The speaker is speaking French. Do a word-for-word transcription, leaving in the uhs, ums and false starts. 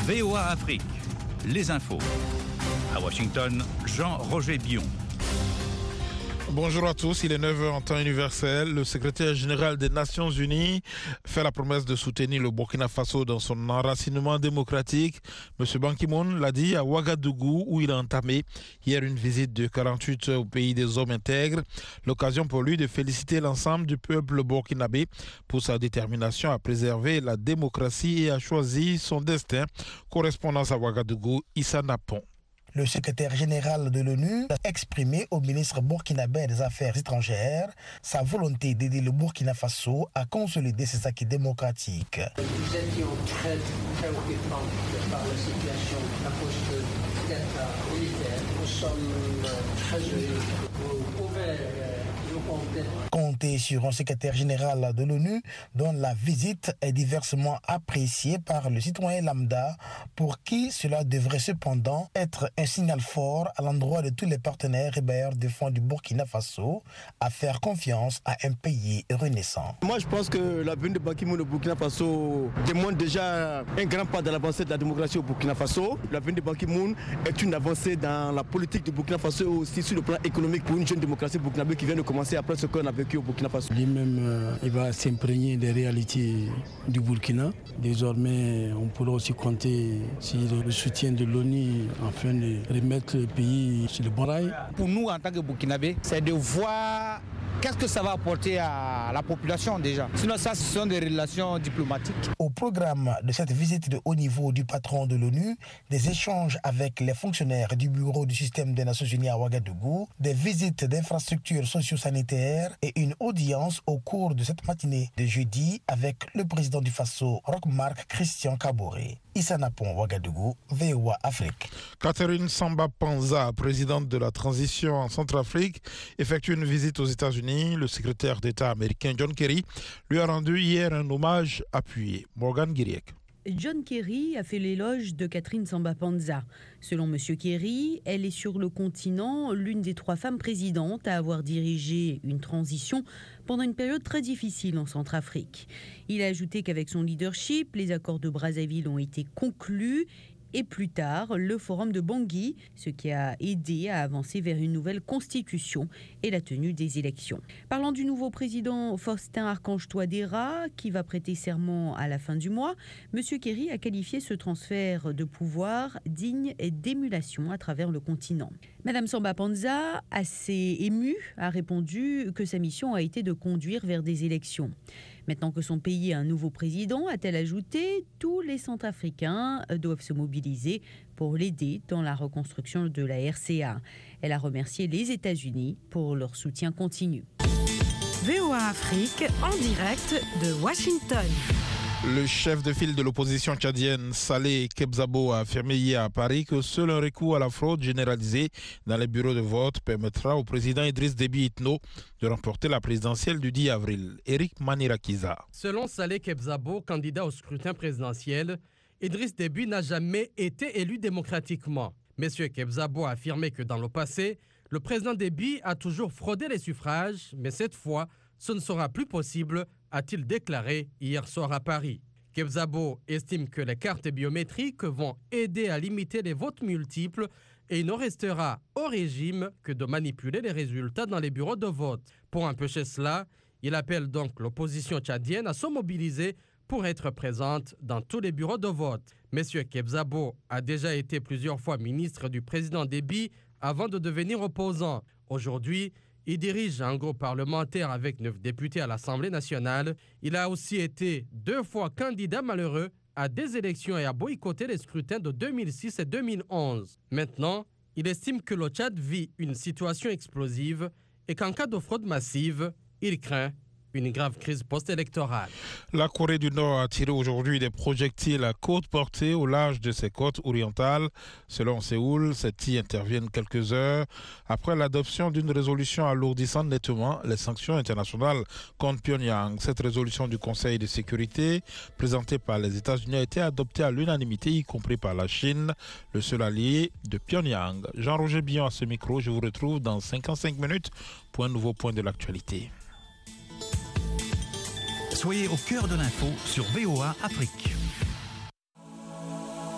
V O A Afrique, les infos. À Washington, Jean-Roger Bion. Bonjour à tous, il est neuf heures en temps universel. Le secrétaire général des Nations Unies fait la promesse de soutenir le Burkina Faso dans son enracinement démocratique. M. Ban Ki-moon l'a dit à Ouagadougou où il a entamé hier une visite de quarante-huit heures au pays des hommes intègres. L'occasion pour lui de féliciter l'ensemble du peuple burkinabé pour sa détermination à préserver la démocratie et à choisir son destin. Correspondance à Ouagadougou, Issa Napon. Le secrétaire général de l'ONU a exprimé au ministre burkinabé des Affaires étrangères sa volonté d'aider le Burkina Faso à consolider ses acquis démocratiques. Nous étions très préoccupés par la situation à cause de l'état militaire. Nous sommes très heureux. Vous pouvez nous compter. Compter sur un secrétaire général de l'ONU dont la visite est diversement appréciée par le citoyen lambda, pour qui cela devrait cependant être un signal fort à l'endroit de tous les partenaires et bailleurs de fonds du Burkina Faso à faire confiance à un pays renaissant. Moi, je pense que la venue de Ban Ki-moon au Burkina Faso démontre déjà un grand pas dans l'avancée de la démocratie au Burkina Faso. La venue de Ban Ki-moon est une avancée dans la politique du Burkina Faso, aussi sur le plan économique pour une jeune démocratie burkinabé qui vient de commencer après ce qu'on a vécu au Burkina Faso. Lui-même, euh, il va s'imprégner des réalités du Burkina. Désormais, on pourra aussi compter sur le soutien de l'ONU afin de remettre le pays sur le bon rail. Pour nous, en tant que Burkinabés, c'est de voir qu'est-ce que ça va apporter à la population déjà. Sinon, ça, ce sont des relations diplomatiques. Au programme de cette visite de haut niveau du patron de l'ONU, des échanges avec les fonctionnaires du bureau du système des Nations Unies à Ouagadougou, des visites d'infrastructures socio-sanitaires et une audience au cours de cette matinée de jeudi avec le président du Faso, Roch-Marc Christian Kaboré. Issa Napon, Ouagadougou, V O A Afrique. Catherine Samba Panza, présidente de la transition en Centrafrique, effectue une visite aux États-Unis. Le secrétaire d'État américain John Kerry lui a rendu hier un hommage appuyé. Morgan Guiriek. John Kerry a fait l'éloge de Catherine Samba Panza. Selon M. Kerry, elle est sur le continent l'une des trois femmes présidentes à avoir dirigé une transition pendant une période très difficile en Centrafrique. Il a ajouté qu'avec son leadership, les accords de Brazzaville ont été conclus et plus tard, le forum de Bangui, ce qui a aidé à avancer vers une nouvelle constitution et la tenue des élections. Parlant du nouveau président Faustin Archange Touadéra, qui va prêter serment à la fin du mois, M. Kerry a qualifié ce transfert de pouvoir digne d'émulation à travers le continent. Mme Samba Panza, assez émue, a répondu que sa mission a été de conduire vers des élections. Maintenant que son pays a un nouveau président, a-t-elle ajouté, tous les Centrafricains doivent se mobiliser pour l'aider dans la reconstruction de la R C A. Elle a remercié les États-Unis pour leur soutien continu. V O A Afrique en direct de Washington. Le chef de file de l'opposition tchadienne, Saleh Kebzabo, a affirmé hier à Paris que seul un recours à la fraude généralisée dans les bureaux de vote permettra au président Idriss Déby Itno de remporter la présidentielle du dix avril. Eric Manirakiza. Selon Saleh Kebzabo, candidat au scrutin présidentiel, Idriss Déby n'a jamais été élu démocratiquement. M. Kebzabo a affirmé que dans le passé, le président Déby a toujours fraudé les suffrages, mais cette fois, ce ne sera plus possible, a-t-il déclaré hier soir à Paris. Kebzabo estime que les cartes biométriques vont aider à limiter les votes multiples et il ne restera au régime que de manipuler les résultats dans les bureaux de vote. Pour empêcher cela, il appelle donc l'opposition tchadienne à se mobiliser pour être présente dans tous les bureaux de vote. M. Kebzabo a déjà été plusieurs fois ministre du président Déby avant de devenir opposant. Aujourd'hui, il dirige un groupe parlementaire avec neuf députés à l'Assemblée nationale. Il a aussi été deux fois candidat malheureux à des élections et a boycotté les scrutins de deux mille six et deux mille onze. Maintenant, il estime que le Tchad vit une situation explosive et qu'en cas de fraude massive, il craint une grave crise post-électorale. La Corée du Nord a tiré aujourd'hui des projectiles à courte portée au large de ses côtes orientales. Selon Séoul, ces tirs interviennent quelques heures après l'adoption d'une résolution alourdissant nettement les sanctions internationales contre Pyongyang. Cette résolution du Conseil de sécurité, présentée par les États-Unis, a été adoptée à l'unanimité, y compris par la Chine, le seul allié de Pyongyang. Jean-Roger Bion à ce micro. Je vous retrouve dans cinquante-cinq minutes pour un nouveau point de l'actualité. Soyez au cœur de l'info sur V O A Afrique.